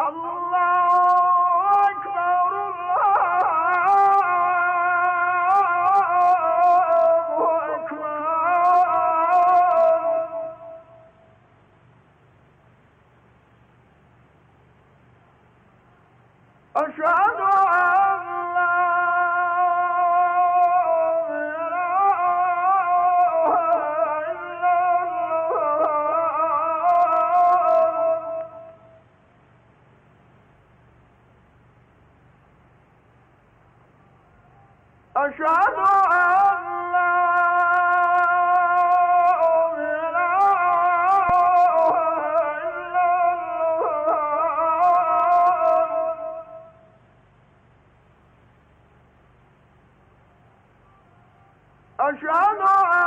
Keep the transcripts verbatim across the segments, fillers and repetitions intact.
أشهد أن لا إله إلا الله أشهد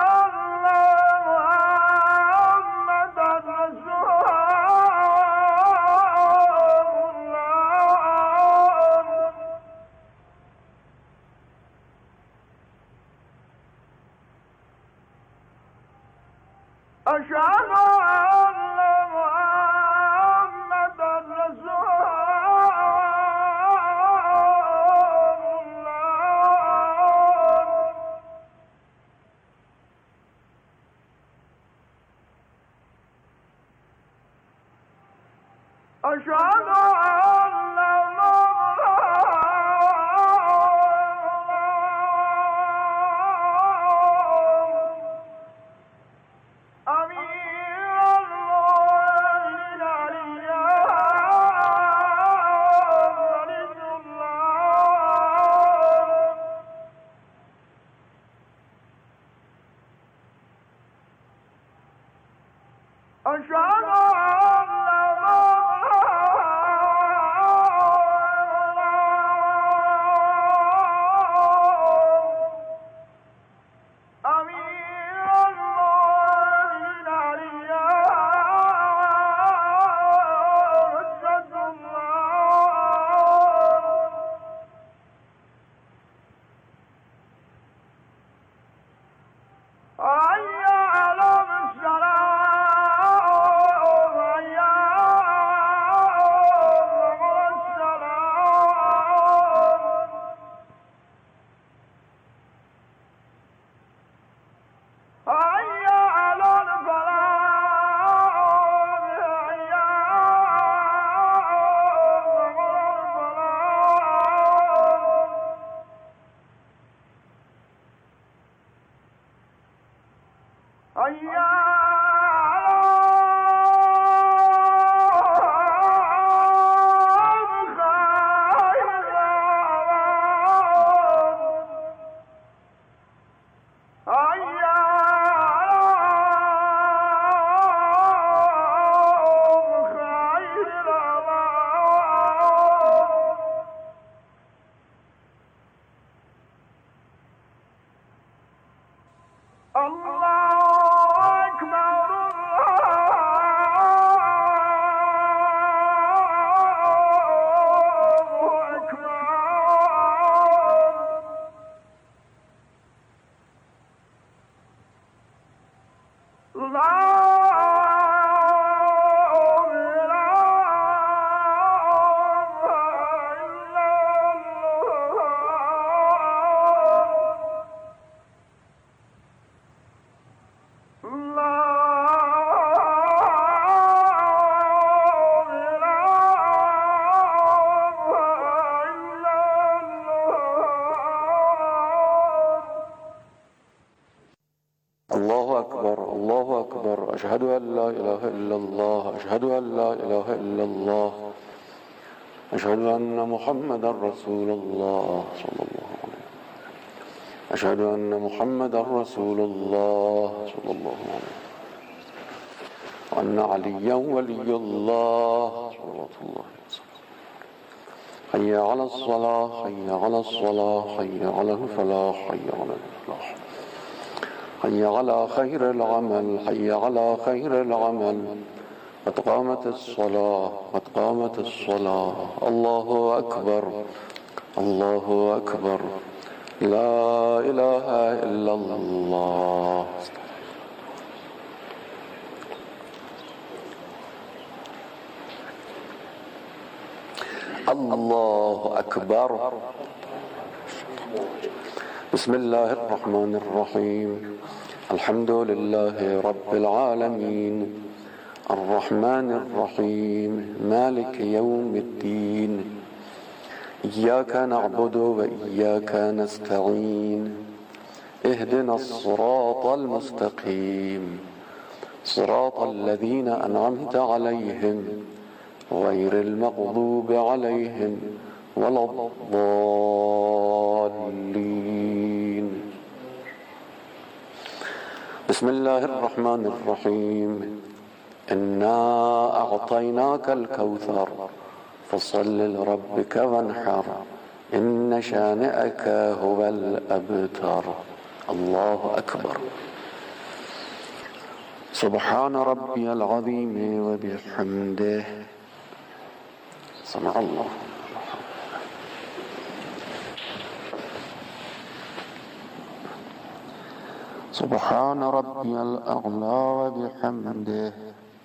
أشهد أن محمدا رسول الله أشهد أن أشهد أشهد أن لا إله إلا الله أشهد أن لا إله إلا الله أشهد أن محمدا رسول الله صلى الله عليه وسلم أشهد أن محمدا رسول الله صلى الله عليه وسلم وأن عليا ولي الله صلى الله عليه وسلم حي على الصلاة حي على الصلاة حي على الفلاح حي على الفلاح حي على خير العمل حي على خير العمل قد قامت الصلاة قد قامت الصلاة الله أكبر الله أكبر لا إله إلا الله الله أكبر. بسم الله الرحمن الرحيم. الحمد لله رب العالمين الرحمن الرحيم مالك يوم الدين إياك نعبد وإياك نستعين اهدنا الصراط المستقيم صراط الذين أنعمت عليهم غير المغضوب عليهم ولا الضالين. بسم الله الرحمن الرحيم. إنا أعطيناك الكوثر فصل لربك وانحر إن شانئك هو الأبتر. الله أكبر. سبحان ربي العظيم وبحمده. سمع الله. سبحان ربي الأعلى وبحمده.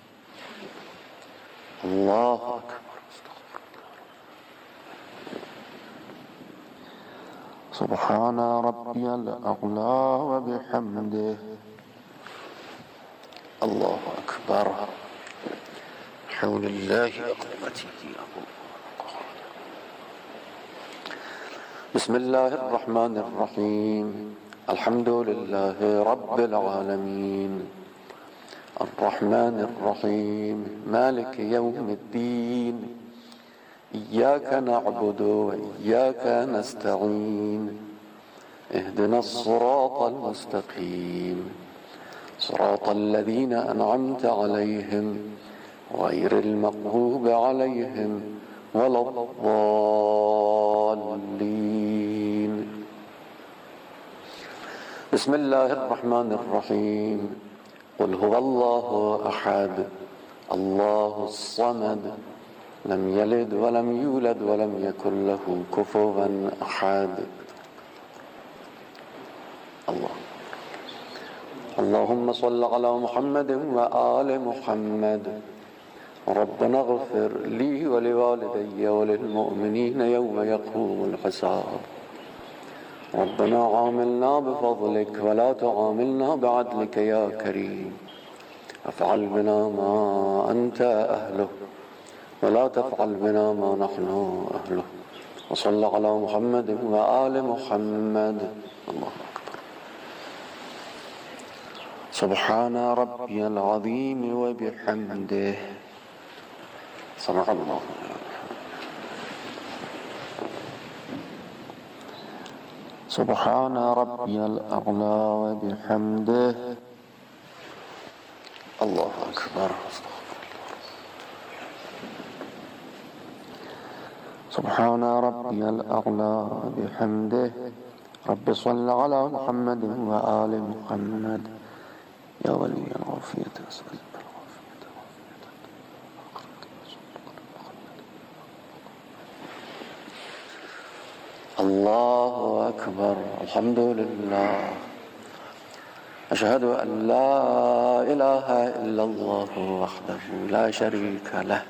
الله أكبر. سبحان ربي الأعلى وبحمده. الله أكبر. حول الله وقوته. بسم الله الرحمن الرحيم. الحمد لله رب العالمين الرحمن الرحيم مالك يوم الدين إياك نعبد وإياك نستعين اهدنا الصراط المستقيم صراط الذين أنعمت عليهم غير المغضوب عليهم ولا الضالين. بسم الله الرحمن الرحيم. قل هو الله أحد الله الصمد لم يلد ولم يولد ولم يكن له كفوا أحد. الله. اللهم صل على محمد وآل محمد. ربنا اغفر لي ولوالدي وللمؤمنين يوم يقوم الحساب. ربنا عاملنا بفضلك ولا تعاملنا بعدلك يا كريم. افعل بنا ما أنت أهله ولا تفعل بنا ما نحن أهله. وصل على محمد وآل محمد. الله أكبر. سبحان ربي العظيم وبحمده. سمع الله. سبحان ربي الأعلى وبحمده. الله أكبر. سبحان ربي الأعلى وبحمده. رب صل على محمد وآل محمد. يا ولي العافية أسألك الله أكبر. الحمد لله. أشهد أن لا إله إلا الله وحده لا شريك له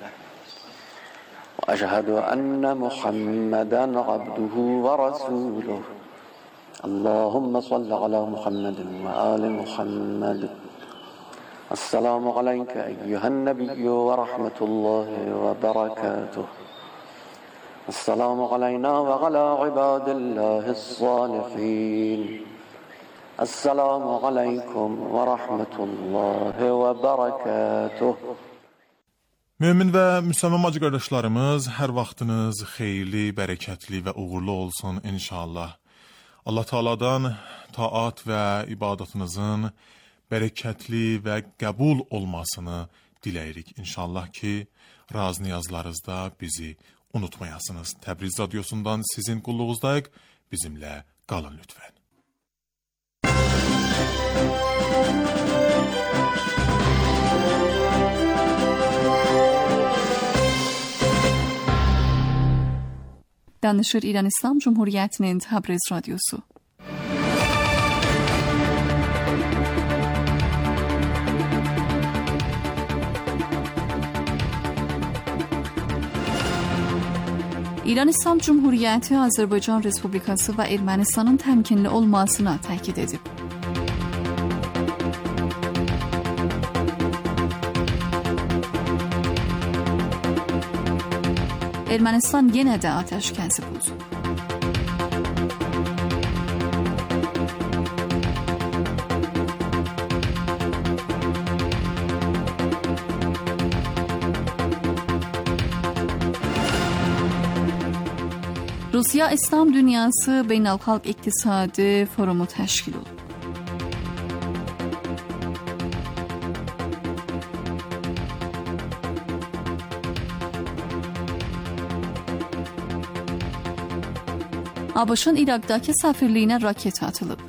وأشهد أن محمدا عبده ورسوله. اللهم صل على محمد وآل محمد. السلام عليك أيها النبي ورحمة الله وبركاته. السلام علينا وعلى عباد الله الصالحين. السلام عليكم ورحمة الله وبركاته. Mömin və müsəlman bacı qardaşlarımız, hər vaxtınız xeyirli, bərəkətli və uğurlu olsun inşallah. Allah Taala'dan taat və ibadətinizin bərəkətli və qəbul olmasını diləyirik inşallah ki, raz niyazlarınızda bizi unutmayasınız. Təbriz radyosundan sizin qulluğuzdayıq. Bizimlə qalın lütfən. Danışır İran İslam Cumhuriyeti'nin Təbriz radyosu. İran İslam Cumhuriyyəti Azərbaycan Respublikası və Ermənistanın təmkinli olmasına təkid edib. Ermənistan yenə də atəşkəsi pozub. Rusiya İslam Dünyası Beynəlxalq İqtisadi Forumu təşkil olub. ABŞ-ın İraqdakı səfirliyinə raket atılıb.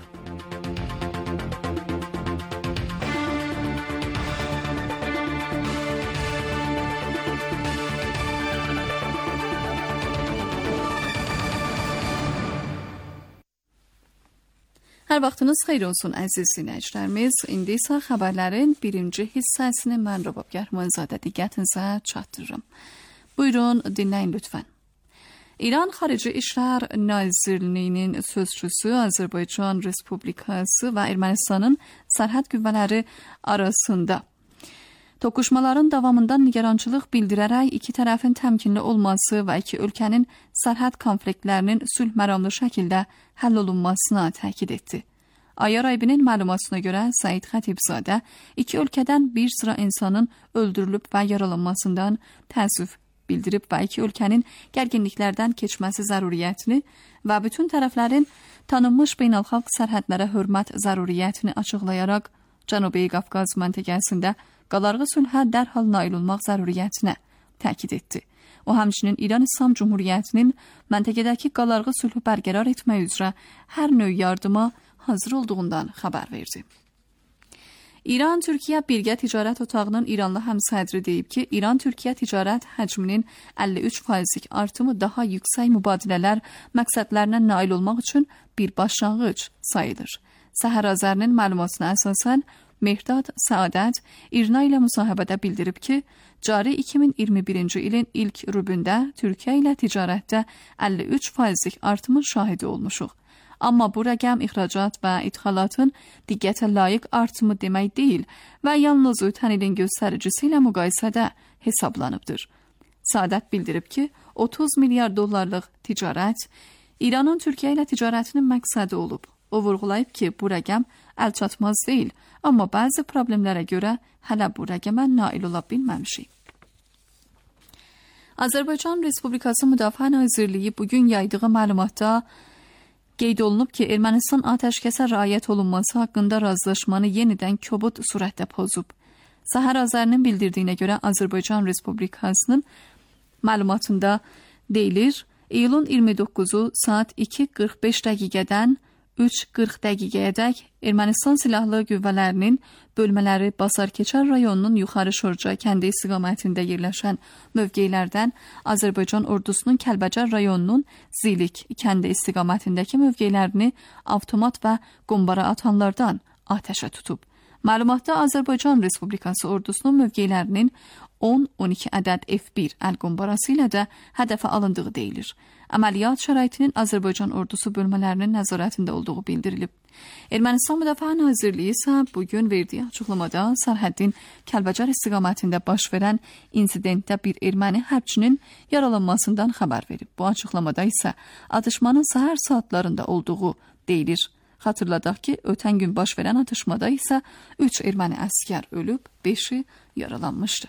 Hər vaxtınız xeyir olsun əziz dinləyicilərimiz. İndi isə xəbərlərin birinci hissəsini mən Rəbab Gərmanzadə diqqətinizə çatdırıram. Buyurun, dinləyin lütfən. İran Xarici İşlər Nazirliyinin sözçüsü Azərbaycan Respublikası və Ermənistanın sərhəd qüvvələri arasında toqquşmaların davamından nigarançılıq bildirərək iki tərəfin təmkinli olması və iki ölkənin sərhəd konfliktlərinin sülh məramlı şəkildə həll olunmasına təkid etdi. Ayar Aybinin məlumatına görə Səid Xətibzadə iki ölkədən bir sıra insanın öldürülüb və yaralanmasından təəssüf bildirib və iki ölkənin gərginliklərdən keçməsi zəruriyyətini və bütün tərəflərin tanınmış beynəlxalq sərhədlərə hörmət zəruriyyətini açıqlayaraq Cənubi Qafqaz məntəqəsində qalarğı sülhə dərhal nail olmaq zəruriyyətinə təkid etdi. O həmçinin İran İslam Cumhuriyyətinin məntəqədəki qalarğı sülhü bərqərar etmək üzrə hər növ yardıma hazır olduğundan xəbər verdi. İran-Türkiyə Birgə Ticarət Otağının İranlı həmsədri deyib ki, İran-Türkiyə ticarət həcminin əlli üç faizlik artımı daha yüksək mübadilələr məqsədlərinə nail olmaq üçün bir başlanğıc sayılır. Səhər Azərinin məlumatına əsasən Mehdad Səadət İrna ilə müsahibədə bildirib ki, cari iki min iyirmi birinci ilin ilk rübündə Türkiyə ilə ticarətdə əlli üç faizlik artımın şahidi olmuşuq. Amma bu rəqəm ixracat və idxalatın diqqətə layiq artımı demək deyil və yalnız ötən ilin göstəricisi ilə müqayisədə hesablanıbdır. Səadət bildirib ki, otuz milyar dollarlıq ticarət İranın Türkiyə ilə ticarətinin məqsədi olub. O vurğulayıb ki, bu rəqəm əlçatmaz deyil, amma bəzi problemlərə görə hələ bu rəqəmə nail ola bilməmişik. Azərbaycan Respublikası Müdafiə Nazirliyi bugün yaydığı məlumatda qeyd olunub ki, Ermənistan atəşkəsə riayət olunması haqqında razılaşmanı yenidən kobud surətdə pozub. Səhər Azərinin bildirdiyinə görə Azərbaycan Respublikasının məlumatında deyilir, iyulun iyirmi doqquzu saat iki qırx beş dəqiqədən üç qırx dəqiqəyədək Ermənistan Silahlı Qüvvələrinin bölmələri Basarkeçər rayonunun Yuxarı Şorca kəndi istiqamətində yerləşən mövqelərdən Azərbaycan ordusunun Kəlbəcər rayonunun Zilik kəndi istiqamətindəki mövqelərini avtomat və qombara atanlardan atəşə tutub. Məlumatda Azərbaycan Respublikası ordusunun mövqelərinin on on iki ədəd F bir əl qombarası ilə də hədəfə alındığı deyilir. Əməliyyat şəraitinin Azərbaycan ordusu bölmələrinin nəzarətində olduğu bildirilib. Ermənistan Müdafiə Nazirliyi isə bugün verdiyi açıqlamada sərhəddin Kəlbəcər istiqamətində baş verən insidentdə bir erməni hərbçinin yaralanmasından xəbər verib. Bu açıqlamada isə atışmanın səhər saatlarında olduğu deyilir. Xatırladaq ki, ötən gün baş verən atışmada isə üç erməni əskər ölüb, beşi yaralanmışdı.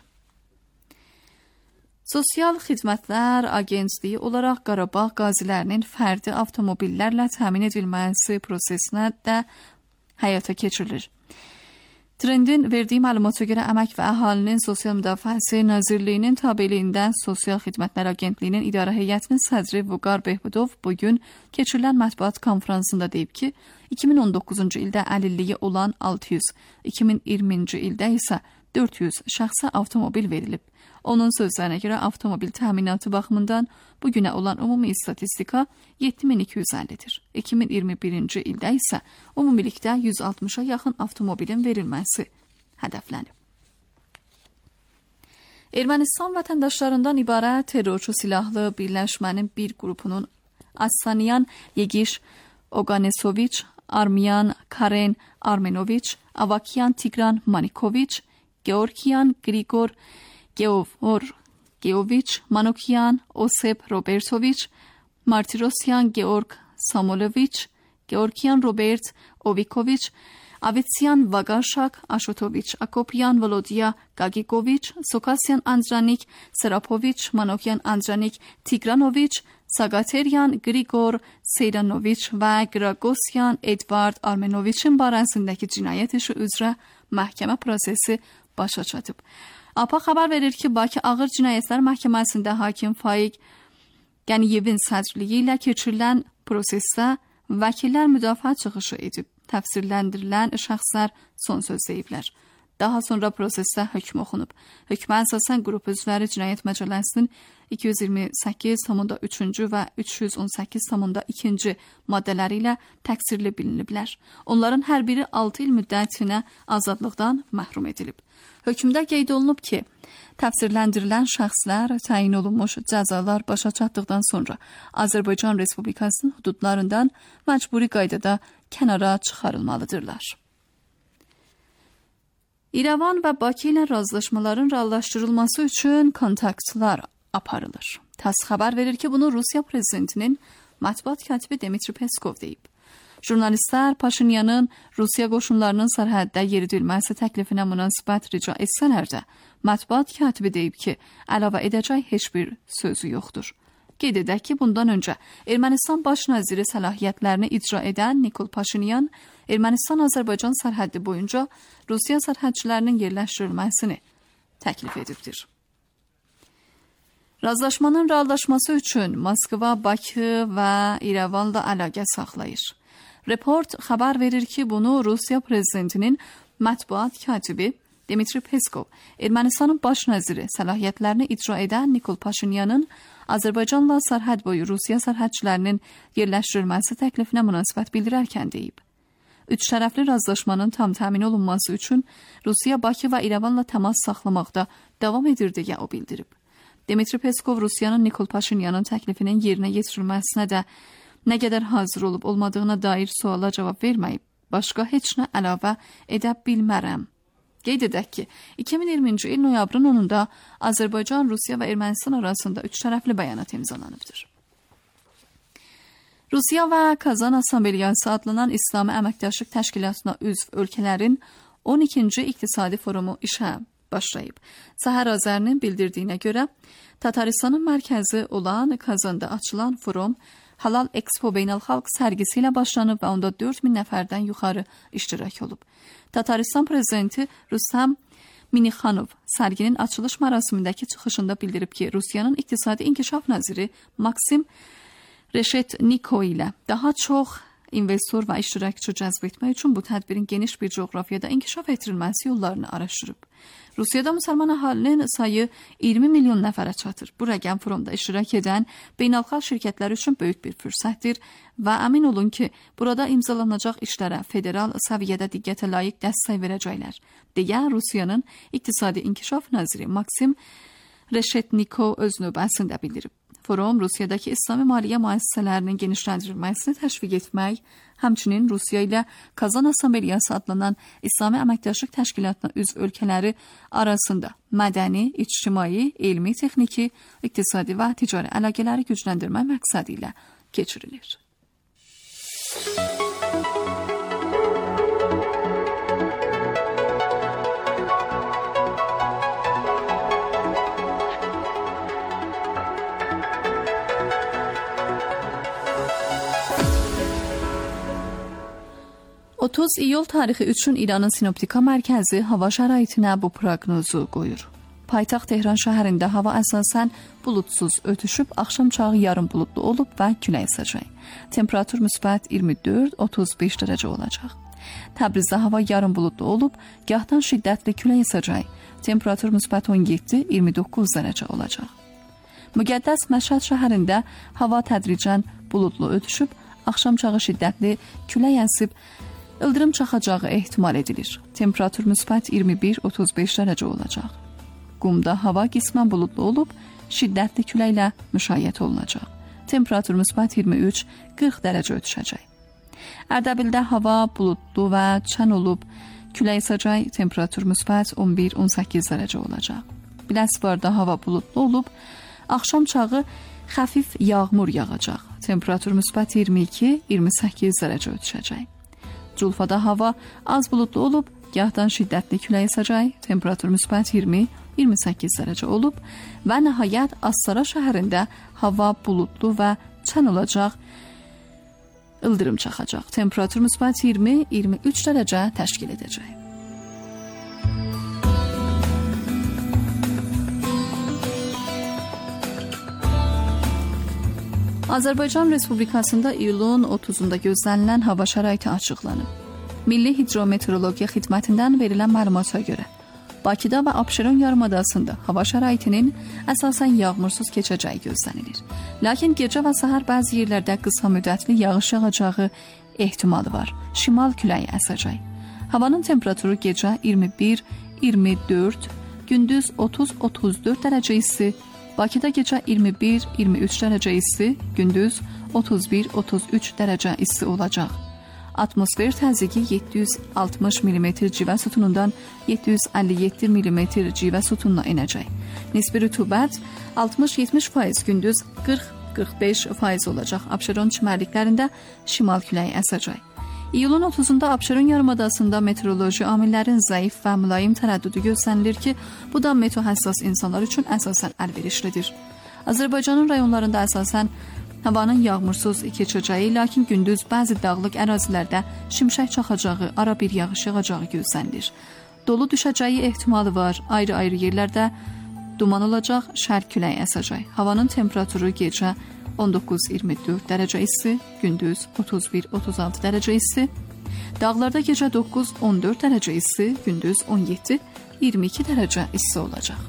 Sosial Xidmətlər Agentliyi olaraq Qarabağ qazilərinin fərdi avtomobillərlə təmin edilməsi prosesinə də həyata keçirilir. Trendin verdiyi məlumata görə Əmək və Əhalinin Sosial Müdafiəsi Nazirliyinin tabeliyində Sosial Xidmətlər Agentliyinin idarə heyətinin sədri Vüqar Behbudov bugün keçirilən mətbuat konfransında deyib ki, iki min on doqquzuncu ildə əlilliyi olan altı yüz, iki min iyirminci ildə isə dörd yüz şəxsə avtomobil verilib. Onun sözlərinə görə avtomobil təminatı baxımından bugünə olan ümumi statistika yeddi min iki yüz əllidir. iki min iyirmi birinci ildə isə ümumilikdə yüz altmışa yaxın avtomobilin verilməsi hədəflənib. Ermənistan vətəndaşlarından ibarət terrorçu silahlı birləşmənin bir qrupunun Assaniyan Yegiş Oganesoviç, Armiyan Karen Armenoviç, Avakiyan Tigran Manikoviç, Georgiyan Grigor Geovor Geoviç, Manokiyan Osep Robertoviç, Martirosyan Georg Samuloviç, Georgiyan Robert Ovikoviç, Avetsyan Vagashak Ashotoviç, Akopyan Volodya Gagikoviç, Sokasyan Andраnik Serapoviç, Manokyan Andраnik Tigranoviç, Sagateryan Grigor Seyranoviç və Gragosyan Edvard Armenoviçin barəsindəki cinayət işi üzrə məhkəmə prosesi başa çatıb. A P A xəbər verir ki, Bakı Ağır Cinayətlər Məhkəməsində hakim Faiq Qəniyevin sədrliyi ilə keçirilən prosesdə vəkillər müdafiə çıxışı edib. Təfsirləndirilən şəxslər son söz deyiblər. Daha sonra prosesdə hökm oxunub. Hökmə əsasən qrup üzvləri Cinayət Məcəlləsinin iki yüz iyirmi səkkiz tam üçüncü və üç yüz on səkkiz tam ikinci maddələri ilə təqsirli biliniblər. Onların hər biri altı il müddətinə azadlıqdan məhrum edilib. Hökmdə qeyd olunub ki, təfsirləndirilən şəxslər təyin olunmuş cəzalar başa çatdıqdan sonra Azərbaycan Respublikasının hududlarından məcburi qaydada kənara çıxarılmalıdırlar. İrəvan və Bakı ilə razılaşmaların reallaşdırılması üçün kontaktlar aparılır. TASS xəbər verir ki, bunu Rusiya prezidentinin mətbuat katibi Dmitri Peskov deyib. Jurnalistlər Paşinyanın Rusiya qoşunlarının sərhəddə yeridilməsi təklifinə münasibət rica etsələr də, mətbuat katibi deyib ki, əlavə edəcək heç bir sözü yoxdur. Qeyd edək ki, bundan öncə Ermənistan baş naziri səlahiyyətlərini icra edən Nikol Paşinyan Ermənistan-Azərbaycan sərhəddi boyunca Rusiya sərhədçilərinin yerləşdirilməsini təklif edibdir. Razılaşmanın reallaşması üçün Moskva, Bakı və İrəvanla əlaqə saxlayır. Report xəbər verir ki, bunu Rusiya prezidentinin mətbuat katibi Dmitri Peskov, Ermənistanın baş naziri səlahiyyətlərini icra edən Nikol Paşinyanın Azərbaycanla sərhəd boyu Rusiya sərhədçilərinin yerləşdirilməsi təklifinə münasibət bildirərkən deyib. Üç tərəfli razılaşmanın tam təmin olunması üçün Rusiya Bakı və İrəvanla təmas saxlamaqda davam edir deyə o bildirib. Dmitri Peskov Rusiyanın Nikol Paşinyanın təklifinin yerinə yetirilməsinə də nə qədər hazır olub olmadığına dair suala cavab verməyib. Başqa heç nə əlavə edə bilmərəm. Qeyd edək ki, iki min iyirminci il noyabrın onunda Azərbaycan, Rusiya və Ermənistan arasında üç tərəfli bəyanat imzalanıbdır. Rusiya və Kazan Assambleyası adlanan İslami Əməkdaşlıq Təşkilatına üzv ölkələrin on ikinci İqtisadi Forumu işə başlayıb. Səhər Azərinin bildirdiyinə görə, Tataristanın mərkəzi olan Kazanda açılan forum Halal Expo Beynəlxalq sərgisi ilə başlanıb və onda dörd min nəfərdən yuxarı iştirak olub. Tataristan prezidenti Rustam Minixanov sərginin açılış mərasimindəki çıxışında bildirib ki, Rusiyanın İqtisadi İnkişaf naziri Maksim Reshetniko ilə daha çox investor və iştirakçı cəzb etmək üçün bu tədbirin geniş bir coğrafiyada inkişaf etdirilməsi yollarını araşdırıb. Rusiyada müsəlman əhalinin sayı iyirmi milyon nəfərə çatır. Bu rəqəm forumda iştirak edən beynəlxalq şirkətlər üçün böyük bir fürsətdir və əmin olun ki, burada imzalanacaq işlərə federal səviyyədə diqqətə layiq dəstək verəcəklər, deyə Rusiyanın İqtisadi İnkişaf naziri Maksim Reshetniko öz növbəsində bildirib. Forum Rusiyadakı İslami maliyyə müəssisələrinin genişləndirilməsini təşviq etmək, həmçinin Rusiya ilə Kazan Assambleyası adlanan İslami Əməkdaşlıq Təşkilatına üzv ölkələri arasında mədəni, ictimai, elmi, texniki, iqtisadi və ticari əlaqələri gücləndirmək məqsədi ilə keçirilir. otuz iyul tarixi üçün İranın Sinoptika Mərkəzi hava şəraitinə bu proqnozu qoyur. Paytaxt Tehran şəhərində hava əsasən buludsuz ötüşüb, axşam çağı yarım buludlu olub və külək əsəcək. Temperatur müsbət iyirmi dörd otuz beş dərəcə olacaq. Təbrizdə hava yarım buludlu olub, gahdan şiddətli külək əsəcək. Temperatur müsbət on yeddi iyirmi doqquz dərəcə olacaq. Müqəddəs Məşhəd şəhərində hava tədricən buludlu ötüşüb, axşam çağı şiddətli külək əsib, İldırım çaxacağı ehtimal edilir. Temperatur müsbət iyirmi bir otuz beş dərəcə olacaq. Qumda hava qismən buludlu olub, şiddətli küləklə müşayiət olunacaq. Temperatur müsbət iyirmi üç qırx dərəcə ötüşəcək. Ərdəbildə hava buludlu və çən olub, külək əsəcək, temperatur müsbət on bir on səkkiz dərəcə olacaq. Biləsuvarda hava buludlu olub, axşam çağı xəfif yağmur yağacaq. Temperatur müsbət iyirmi iki iyirmi səkkiz dərəcə ötüşəcək. Culfada hava az buludlu olub, gahdan şiddətli külək əsəcək, temperatur müsbət iyirmi iyirmi səkkiz dərəcə olub və nəhayət Astara şəhərində hava buludlu və çən olacaq, ildırım çaxacaq. Temperatur müsbət iyirmi iyirmi üç dərəcə təşkil edəcək. Azərbaycan Respublikasında iyulun otuzunda gözlənilən hava şəraiti açıqlanıb. Milli Hidrometeorologiya Xidmətindən verilən məlumata görə Bakıda və Abşeron yarımadasında hava şəraitinin əsasən yağmursuz keçəcəyi gözlənilir. Lakin gecə və səhər bəzi yerlərdə qısa müddətli yağış yağacağı ehtimalı var. Şimal küləyi əsəcək. Havanın temperaturu gecə iyirmi bir iyirmi dörd, gündüz otuz otuz dörd dərəcə isti, Bakıda gecə iyirmi bir iyirmi üç dərəcə isti, gündüz otuz bir otuz üç dərəcə isti olacaq. Atmosfer təzyiqi yeddi yüz altmış millimetr civə sütunundan yeddi yüz əlli yeddi millimetr civə sütununa enəcək. Nisbi rütubət altmış yetmiş faiz, gündüz qırx qırx beş faiz olacaq. Abşeron çimərliklərində şimal küləyi əsəcək. İyulun otuzunda Abşeron yarımadasında meteoroloji amillərin zəif və mülayim tərəddüdü gözlənilir ki, bu da meteohəssas insanlar üçün əsasən əlverişlidir. Azərbaycanın rayonlarında əsasən havanın yağmursuz keçəcəyi, lakin gündüz bəzi dağlıq ərazilərdə şimşək çaxacağı, ara bir yağış yağacağı gözlənilir. Dolu düşəcəyi ehtimalı var, ayrı-ayrı yerlərdə duman olacaq, şərq küləyi əsəcək. Havanın temperaturu gecə on doqquz iyirmi dörd dərəcə isti, gündüz otuz bir otuz altı dərəcə isti. Dağlarda gecə doqquz on dörd dərəcə isti, gündüz on yeddi iyirmi iki dərəcə isti olacaq.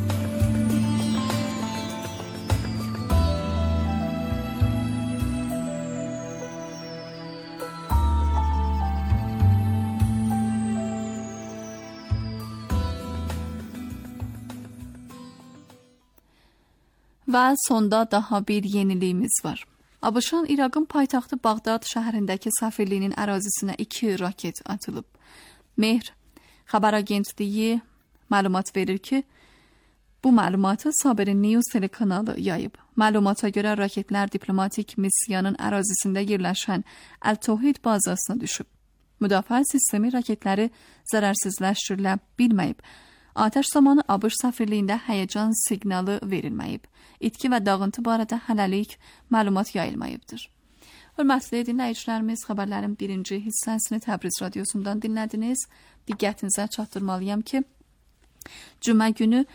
Və sonda daha bir yeniliyimiz var. ABŞ-ın İraqın paytaxtı Bağdad şəhərindəki səfirliyinin ərazisinə iki raket atılıb. Mehr xəbər agentliyi məlumat verir ki, bu məlumatı Saberin News telekanalı yayıb. Məlumata görə raketlər diplomatik missiyanın ərazisində yerləşən Əl-Tohid bazasına düşüb. Müdafiə sistemi raketləri zərərsizləşdirilə bilməyib. Atəş zamanı ABŞ səfirliyində həyəcan siqnalı verilməyib. İtki və dağıntı barədə hələlik məlumat yayılmayıbdır. Hörmətli dinləyicilərimiz, xəbərlərin birinci hissəsini Təbriz radiosundan dinlədiniz. Diqqətinizə çatdırmalıyam ki, cümə günü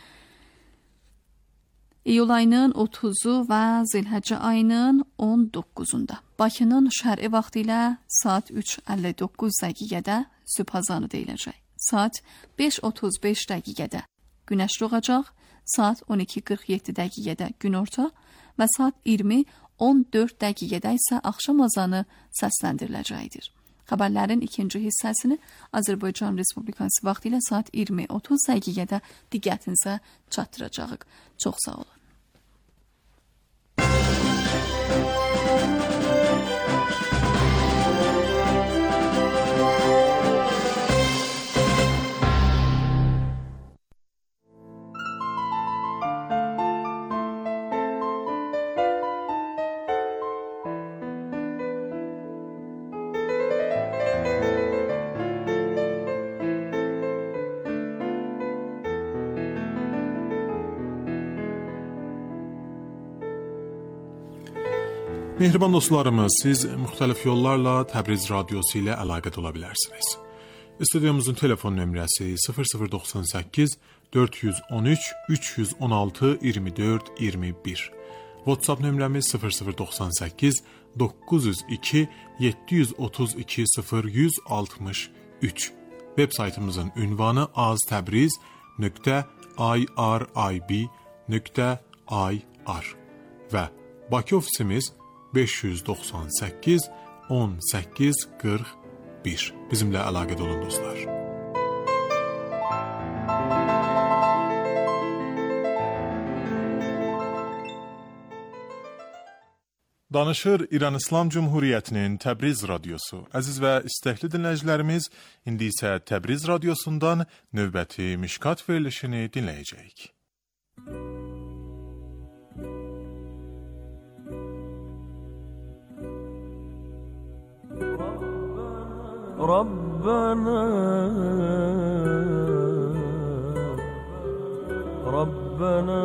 iyul ayının otuzu və Zilhəccə ayının on doqquzunda Bakının şərqi vaxtı ilə saat üç əlli doqquz dəqiqədə sübh azanı deyiləcək. Saat beş otuz beş dəqiqədə günəş doğacaq, saat on iki qırx yeddi dəqiqədə günorta və saat iyirmi on dörd dəqiqədə isə axşam azanı səsləndiriləcəkdir. Xəbərlərin ikinci hissəsini Azərbaycan Respublikası vaxtı ilə saat iyirmi otuz dəqiqədə diqqətinizə çatdıracağıq. Çox sağ olun. Mehriban dostlarımız, siz müxtəlif yollarla Təbriz radiosu ilə əlaqət ola bilərsiniz. Studiyomuzun telefon nömrəsi sıfır sıfır doxsan səkkiz dörd on üç üç yüz on altı iyirmi dörd iyirmi bir. WhatsApp nömrəmiz sıfır sıfır doxsan səkkiz doqquz yüz iki yeddi yüz otuz iki sıfır yüz altmış üç. Web saytımızın ünvanı aztebriz nöqtə irib nöqtə ir və Bakı ofisimiz beş yüz doxsan səkkiz on səkkiz qırx bir. Bizimlə əlaqədə olun dostlar. Danışır İran İslam Cumhuriyyətinin Təbriz radiosu. Əziz və istəkli dinləyicilərimiz, indi isə Təbriz radiosundan növbəti Mişkat verilişini dinləyəcəyik. Rabbana Rabbana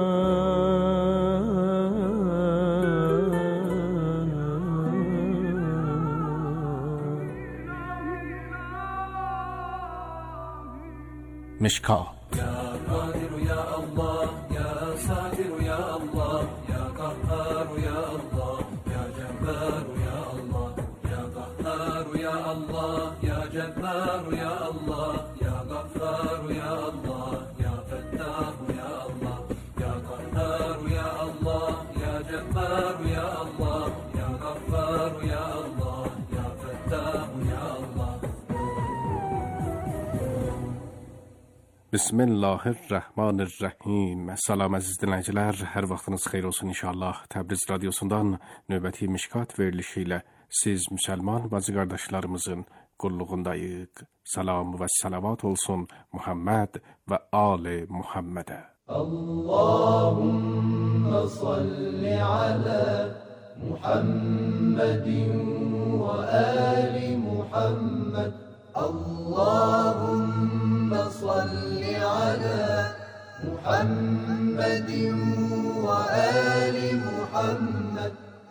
Mişkat. Ya Kadir ya Allah, ya Satir ya Allah, ya Kahhar ya Allah, ya Cebbar ya Allah, ya Kahhar ya Allah, ya Cebbar ya Allah, ya Gaffar ya Allah, ya Fettah ya Allah, ya Kahhar ya Allah, ya Cebbar ya Allah, ya Gaffar ya Allah, ya Fettah ya Allah. Bismillahirrahmanirrahim. Salam əziz dinləyicilər, hər vaxtınız xeyir olsun inşallah. Təbriz radiosundan növbəti Mişkat verilişi ilə siz müsəlman bacı qardaşlarımızın qulluğundayıq. Salam və salavat olsun Muhammed və Ali Muhammedə. Allahümme salli ala Muhammedin ve ali Muhammed. Allahümme salli ala Muhammedin ve ali Muhammed.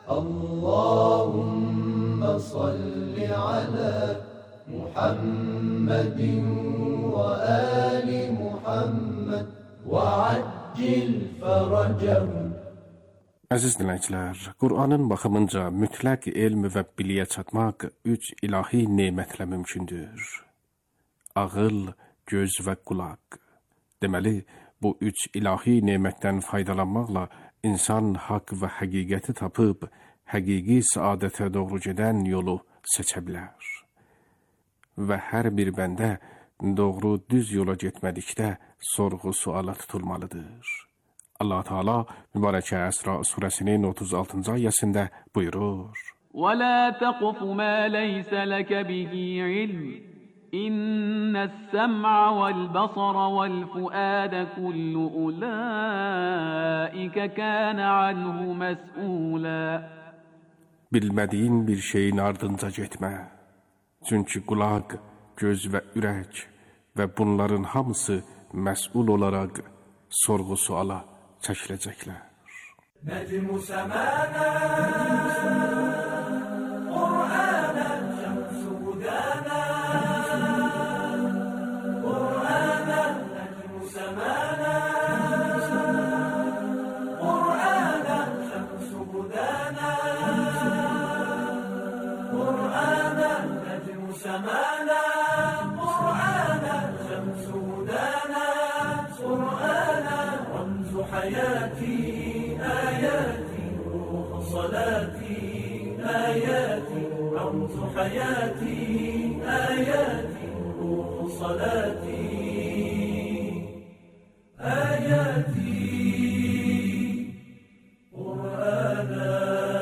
Allahümme salli ala Muhammedin ve ali Muhammed ve accil feracahum. Əziz dinləyicilər, Qur'anın baxımınca mütləq elm və biliyə çatmaq üç ilahi nemətlə mümkündür. Ağıl, göz və qulaq. Deməli, bu üç ilahi nemətdən faydalanmaqla insan haqq və həqiqəti tapıb, həqiqi saadətə doğru gedən yolu seçə bilər. Və hər bir bəndə doğru düz yola getmədikdə sorğu suala tutulmalıdır. Allah Teala mübarək Əsra surəsinin otuz altıncı ayəsində buyurur: وَلَا تَقْفُ مَا لَيْسَ لَكَ بِهِ عِلْمٌ إِنَّ السَّمْعَ وَالْبَصَرَ وَالْفُؤَادَ كُلُّ أُولَئِكَ كَانَ عَنْهُ مَسْئُولًا. Bilmədiyin bir şeyin ardınca getmə. Çünki qulaq, göz və ürək və bunların hamısı məsul olaraq sorğu suala çəkiləcəklər. Necmu semana Qur'ana şemsu hudana Qur'ana necmu semana Qur'ana şemsu hudana Qur'ana necmu semana Qur'ana şemsu hudana Qur'ana ramzu hayati آياتي روح صلاتي آياتي رمز حياتي آياتي روح صلاتي آياتي قرآنا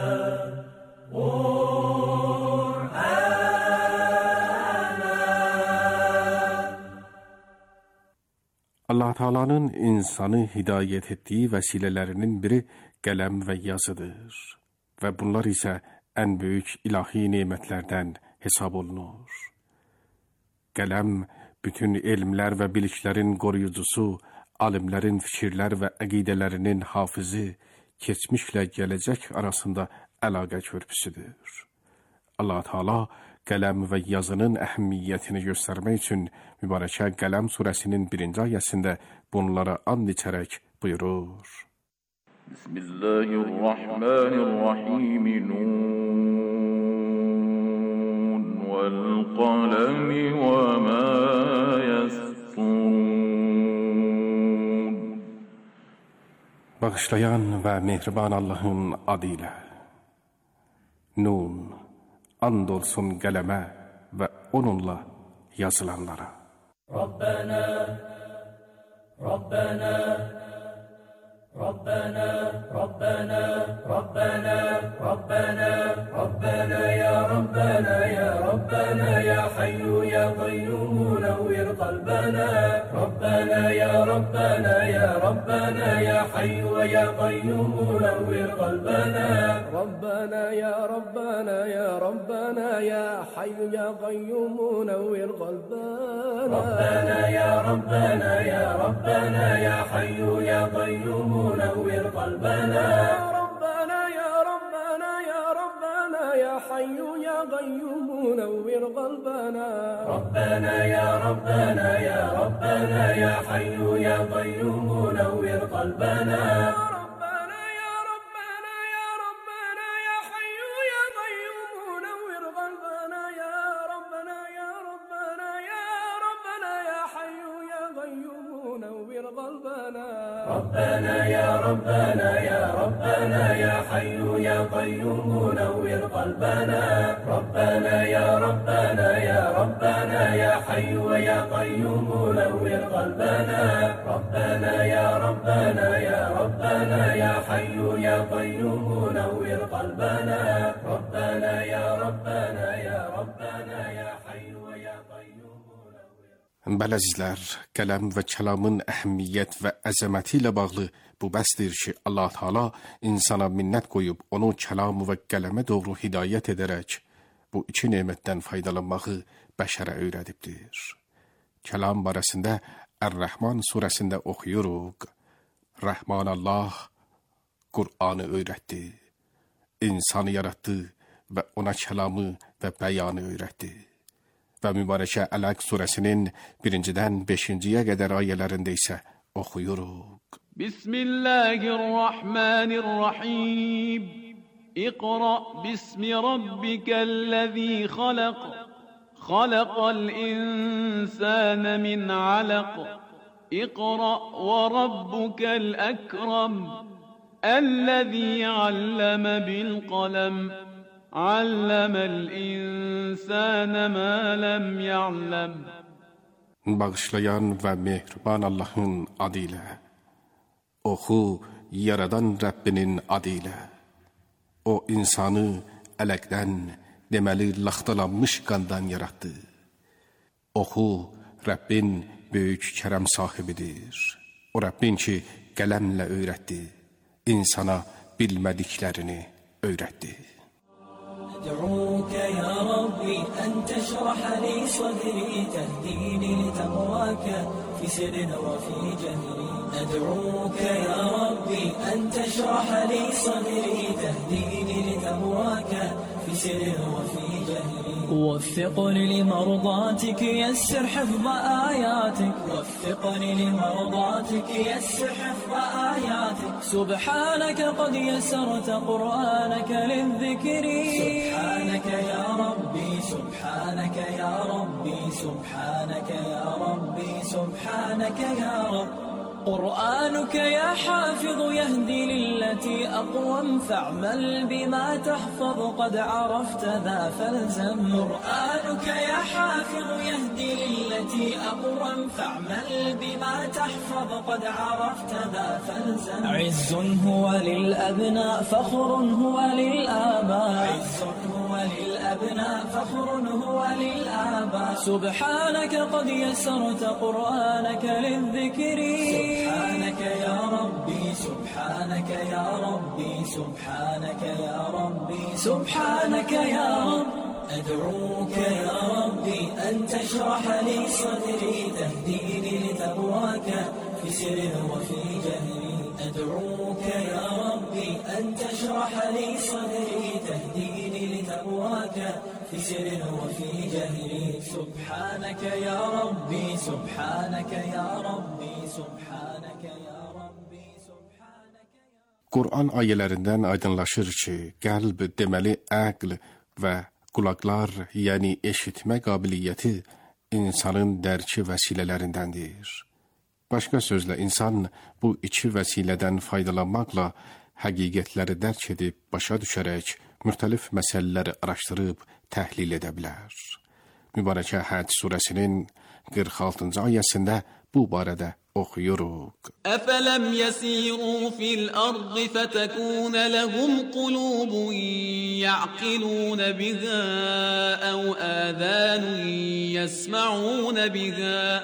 Allah Teala'nın insanı hidayət etdiyi vəsilələrinin biri qələm və yazıdır və bunlar isə ən böyük ilahi nemətlərdən hesab olunur. Qələm bütün elmlər və biliklərin qoruyucusu, alimlərin fikirlər və əqidələrinin hafizi, keçmişlə gələcək arasında əlaqə körpüsüdür. Allah Teala qələm və yazının əhəmiyyətini göstərmək üçün mübarəkə Qələm surəsinin birinci ayəsində bunlara and içərək buyurur: Bismillahirrahmanirrahim. Nun vel qalami ve ma yasturun. Bağışlayan və mehriban Allahın adıyla. Nun, and olsun qələmə və onunla yazılanlara. Rabbana, Rabbana, Rabbana, Rabbana, Rabbana, Rabbana. ربنا ربنا يا ربنا يا ربنا يا حي يا قيوم نور قلبنا ربنا يا ربنا يا ربنا يا حي يا قيوم نور قلبنا ربنا يا ربنا يا ربنا يا حي يا قيوم نور قلبنا ربنا يا ربنا يا ربنا يا حي يا قيوم نور قلبنا ربنا يا ربنا يا ربنا يا حي يا قيوم نور قلبنا ربنا يا ربنا يا ربنا يا حي يا قيوم نور قلبنا ربنا يا ربنا يا ربنا يا حي يا قيوم نور قلبنا يا ربنا يا ربنا يا ربنا يا حي يا قيوم نور قلبنا ربنا يا ربنا يا ربنا يا حي يا قيوم نور قلبنا ربنا يا ربنا يا ربنا يا حي يا قيوم نور قلبنا ربنا يا ربنا يا ربنا يا حي يا قيوم نور قلبنا ربنا يا ربنا يا ربنا يا حي يا قيوم. Bəli əzizlər, qələm və kəlamın əhəmiyyət və əzəməti ilə bağlı bu bəsdir ki, Allah Teala insana minnət qoyub onu kəlamı və qələmə doğru hidayət edərək bu iki nemətdən faydalanmağı bəşərə öyrədibdir. Kəlam barəsində Ər-Rəhman surəsində oxuyuruq. Rəhman Allah Qur'anı öyrətdi, insanı yaratdı və ona kəlamı və bəyanı öyrətdi. Və mübarəkə Ələq surəsinin birincidən beşinciyə qədər ayələrində isə oxuyuruq. Bismillahirrahmanirrahim. İqra bismi rabbikəl-ləzî xalaq. Xalaqal insânə min alaq. İqra və rabbukəl-əkram. Əl-ləzî alləmə bil-qaləm. علم الإنسان ما لم يعلم. Bağışlayan və mehriban Allahın adı ilə. Oxu, yaradan Rəbbinin adı ilə. O insanı ələkdən, deməli laxtalanmış qandan yaratdı. Oxu, Rəbbin böyük kərəm sahibidir. O Rəbbin ki, qələmlə öyrətdi, insana bilmədiklərini öyrətdi. أدعوك يا ربي أن تشرح لي صدري تهديني لتقواك في سر وفي جهري أدعوك يا ربي أن تشرح لي صدري تهديني لتقواك في سر وفي جهري وفقني لمرضاتك يسر حفظ آياتك وفقني لمرضاتك يسر حفظ آياتك سبحانك قد يسرت قرآنك للذكر سبحانك يا ربي سبحانك يا ربي سبحانك يا ربي سبحانك يا رب قرآنك يا حافظ يهدي للتي أقوم فاعمل بما تحفظ قد عرفت ذا فالزم قرآنك يا حافظ يهدي للتي أقوم فاعمل بما تحفظ قد عرفت ذا فالزم عز هو للأبناء فخر هو للآباء عز هو للأبناء فخر هو للآباء سبحانك قد يسرت قرآنك للذكر سبحانك يا ربي سبحانك يا ربي سبحانك يا ربي سبحانك يا رب أدعوك يا ربي أن تشرح لي صدري تهديني لتقواك في سر وفي جهري أدعوك يا ربي أن تشرح لي صدري تهديني لتقواك في سر وفي جهري سبحانك يا ربي سبحانك يا ربي سبحانك يا ربي سبحانك يا Qur'an ayələrindən aydınlaşır ki, qəlb deməli əql və qulaqlar, yəni eşitmə qabiliyyəti insanın dərki vəsilələrindəndir. Başqa sözlə, insan bu iki vəsilədən faydalanmaqla həqiqətləri dərk edib, başa düşərək, müxtəlif məsələləri araşdırıb, təhlil edə bilər. Mübarəkə Həc surəsinin qırx altıncı ayəsində bu barədə oxuyuruq. أفلم يسيروا في الأرض فتكون لهم قلوب يعقلون بها أو آذان يسمعون بها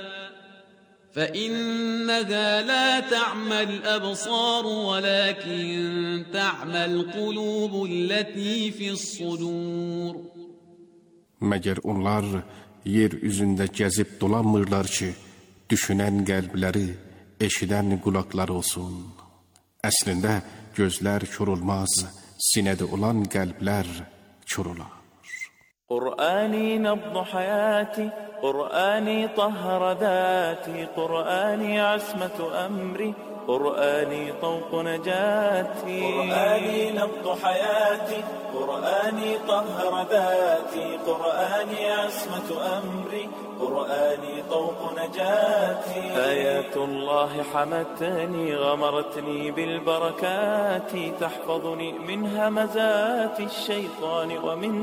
فإنها لا تعمى الأبصار ولكن تعمى القلوب التي في الصدور. Məgər onlar yer üzündə gəzib dolanmırlar ki, düşünən qəlbləri, eşidən qulaqlar olsun. Əslində gözlər kör olmaz, sinədə olan qəlblər kör olar. قرآني نبض حياتي قرآني طهر ذاتي قرآني عصمة أمري قرآني طوق نجاتي قرآني نبض حياتي قرآني طهر ذاتي قرآني عصمة أمري قرآني طوق نجاتي آيات الله حمتني غمرتني بالبركات تحفظني من همزات الشيطان ومن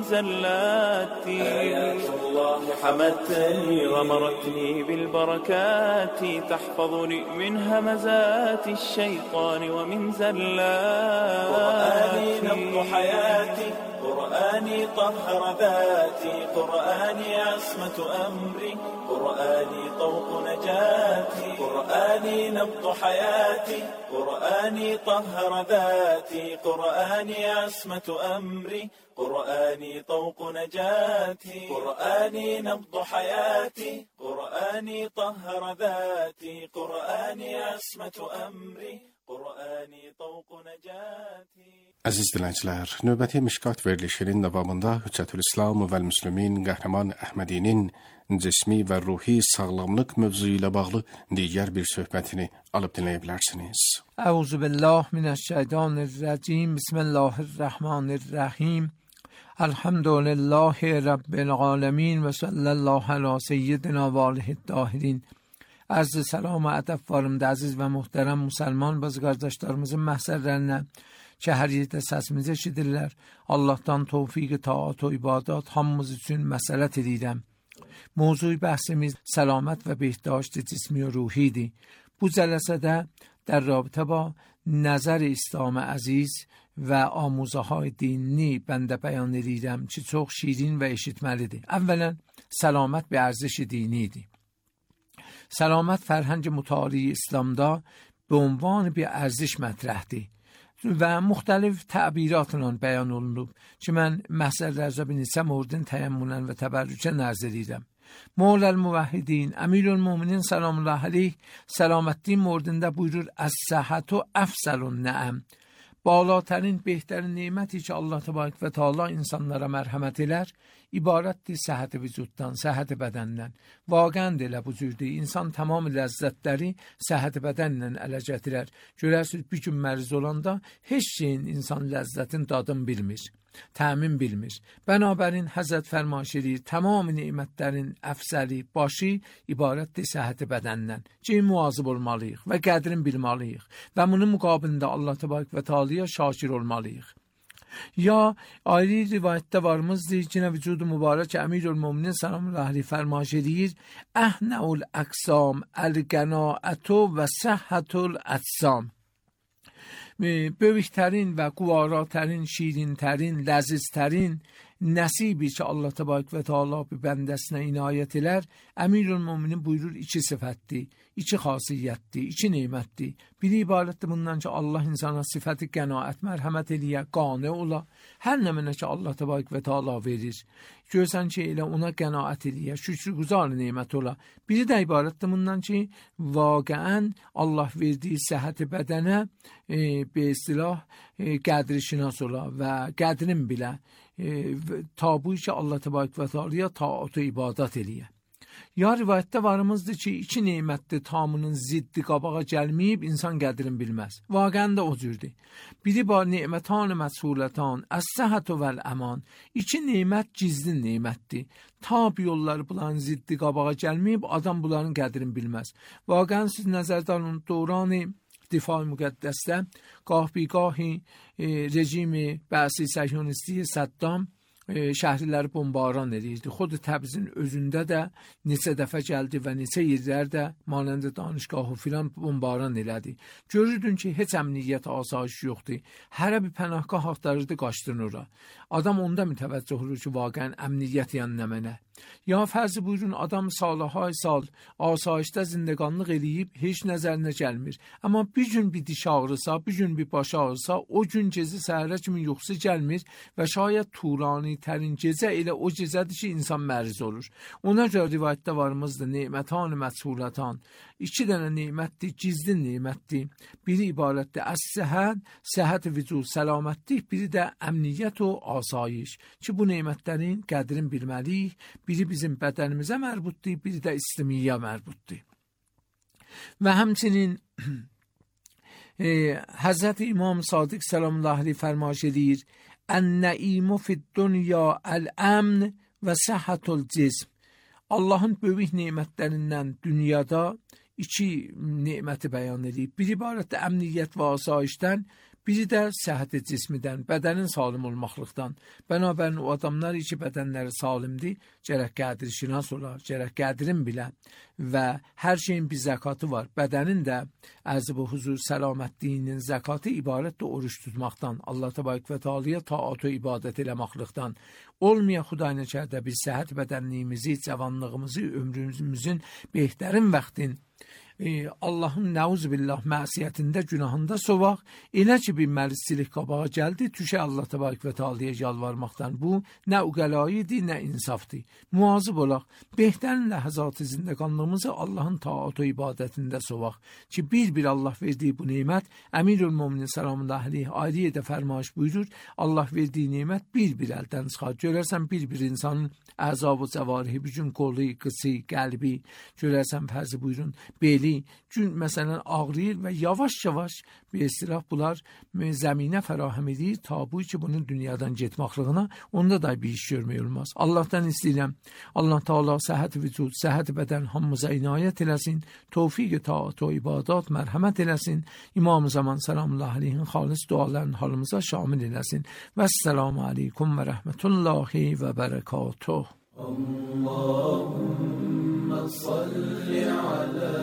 زلاتي آيات الله حمتني غمرتني بالبركات تحفظني من همزات الشيطان ومن زلاتي قرآني نبض حياتي قرآني طهر ذاتي قرآني عصمة أمري قرآني طوق نجاتي قرآني نبض حياتي قرآني طهر ذاتي قرآني عصمة أمري قرآني طوق نجاتي قرآني نبض حياتي قرآني طهر ذاتي قرآني عصمة أمري قرآني طوق نجاتي. Əziz dinləyicilər, növbəti Mişkat verilişinin davamında Hüccətül-İslam və Müslümin qəhrəman Əhmədinin cismi və ruhi sağlamlıq mövzu ilə bağlı digər bir söhbətini alıb dinləyə bilərsiniz. Əuzu billah minəşşeytanirracim. Bismillahirrahmanirrahim. Elhamdülillahi Rabbil alemin və sallallahu ala seyyidina və aleyhid-dahirin. Arz salam və ədəb varımda əziz və muhterem Müslüman bazı qardaşlarımızın məhsərlərinə ki, hər yerdə səsimizi eşidirlər. Allahdan tövfiq, taat və ibadat hamımız üçün məsləhət edirəm. Mövzu bəhsimiz səlamət və behdaşt cismi və ruhidir. Bu cəlsədə در رابطه با نظر اسلام عزیز و آموزه های دینی بنده بیان دیدم چی çox şirin və eşitməlidir. Əvvələn, səlamət bir ارزش dinidir. Səlamət fərhəng mütali İslamda به عنوان bir ارزش mətrəhdir və müxtəlif təbiratla bəyan olunub ki, mən məsələlərdə bir neçə mövzun təəmmülən və təbərrükə nəzər edirəm. Mevla'l Muvahhidin Emirülmüminin sallallahu aleyh selamettin موردında buyurur: "Es-sahhatu efselun ni'am." Balatarin, behtarin nimeti ki Allah Tebarek ve Teala insanlara merhamet eder, ibarettir sıhhat-i vücuttan, sıhhat-i bedenden. Vaqən də elə bu cürdür. İnsan tamam ləzzətləri sıhhat-i bədənlə ələ gətirər. Görərsiniz, bir gün məriz olanda heç şeyin insan ləzzətin dadını bilmir, təmin bilmir. Bənabərin Həzrət fərmaş edir, tamam nimətlərin əfsəli, başı ibarətdir sıhhat-i bədəndən. Ki, müvazib olmalıyıq və qədrin bilmalıyıq və bunun müqabilində Allah Tebarek ve Teala'ya şakir olmalıyıq. Ya ayrı rivayette varımızdır ki, vücudu mübarek Emirülmüminin sallallahu aleyhi fərmaş edir: "Əhnəul əqsam əl-qənaətu və səhhətul ətsam." Böyüklərin və quvaratərin, şirinlərin, ləzizlərin nəsibi ki Allah Tebarek ve Teala bir bəndəsinə inayət elər, Emirülmüminin buyurur iki sifətdir, iki xasiyyətdir, iki nemətdir. Biri ibarətdir bundan ki Allah insana sifəti qənaət, mərhəmət eləyə, qane ola, hər nəminə ki Allah Tebarek ve Teala verir. Görsən ki elə ona qənaət eləyə, şükrgüzar nemət ola. Biri də ibarətdir bundan ki vaqəən Allah verdiyi səhhəti bədənə e, be istilah e, qədrişinas ola və qədrin bilə. E, tabuyu ki Allah Tebarek ve Teala'ya taat ve ibadat eləyə. Ya rivayətdə varımızdır ki, iki nemətdir tamının ziddi qabağa gəlməyib, insan qədrin bilməz. Vaqən də o cürdür. Biri var nemətən-i məsulətən, əs-səhhətü vəl-əman. İki nemət gizli nemətdir. Tab yolları bulan ziddi qabağa gəlməyib, adam bunların qədrin bilməz. Vaqən siz nəzərdən dövrani difai müqəddəsdə qah biqahi e, rejimi bəsi səhyonisti Səddam şəhərləri bombaran edirdi. Xod Təbrizin özündə də neçə dəfə gəldi və neçə yerlərdə manəndə danışgahı filan bombaran elədi. Görürdün ki, heç əmniyyət, asayiş yoxdur. Hərə bir pənahgah axtarırdı, qaçdın ora. Adam onda mütəvəccüh olur ki, vaqəən əmniyyət yəni nə mənə. Ya fərzi buyurun, adam salıhay sal, asayişdə zindəqanlıq eləyib, heç nəzərinə gəlmir. Amma bir gün bir diş ağrısa, bir gün bir baş ağrısa, o gün gezi səhərə kimi yuxusu gəlmir və şayət turani tərin gecə elə o gecədir ki, insan məriz olur. Ona görə rivayətdə varımızdır, nemətən-i məchulətən. İki dənə nemətdir, gizli nemətdir. Biri ibarətdir əs-səhət, səhət vücud, səlamətlik, biri də əmniyyət o asayiş. Ki, bu nemətlərin qədrini bilməliyik. Biri bizim bədənimizə mərbutdur, biri də istimiyyə mərbutdur. Və həmçinin e, Həzrət İmam Sadiq səlamullahi əleyhi fərmaş edir: "Ən-nəimu fid-dunya əl-əmn və səhhatul cism." Allahın böyük nemətlərindən dünyada iki neməti bəyan edib. Biri ibarətdə əmniyyət və asayişdən, biri də səhhət cismidən, bədənin salim olmaqlıqdan. Bənabərin o adamlar ki, bədənləri salimdir, gərək qədir şinas olar, gərək qədrin bilə və hər şeyin bir zəkatı var. Bədənin də əzib və huzur səlamətliyinin zəkatı ibarətdir oruç tutmaqdan, Allah təbarək və teala'ya taat və ibadət eləməklıqdan. Olmaya Xudayına kərdə bir səhət bədənliyimizi, cavanlığımızı, ömrümüzün behtərin vaxtin E, Allahın nəuzubillah məsiyyətində, günahında sovaq, elə ki bir məlisçilik qabağa gəldi, tüşə Allah təbarək və teala'ya yalvarmaqdan. Bu nə uqəlayıdır, nə insafdır. Muazib olaq, behtərin ləhəzatı zindəqanlığımızı Allahın taat və ibadətində sovaq. Ki bir-bir Allah verdiyi bu nemət, Əmirül-Müminin salamullahi əleyhi ayrıca fərmaş buyurur, Allah verdiyi nemət bir-bir əldən çıxar. Görərsən bir-bir insanın əzab və cəvarihi, bütün qolu, qısı, qəlbi, görərsən fərzi buyurun, beli, gün məsələn ağrıyır və yavaş-yavaş bir istirah bunlar zəminə fərahəm edir, tabu ki bunun dünyadan getmaqlığına, onda da bir iş görmək olmaz. Allahdan istəyirəm, Allah Teala səhət vücud, səhət bədən hamımıza inayət eləsin, tövfiq-i taat və ibadat mərhəmət eləsin, İmam-ı Zaman salamullahi əleyhin xalis dualarını halımıza şamil eləsin. Və əssəlamu aleykum və rəhmətullahi və bərəkatuh. Allahümme salli ala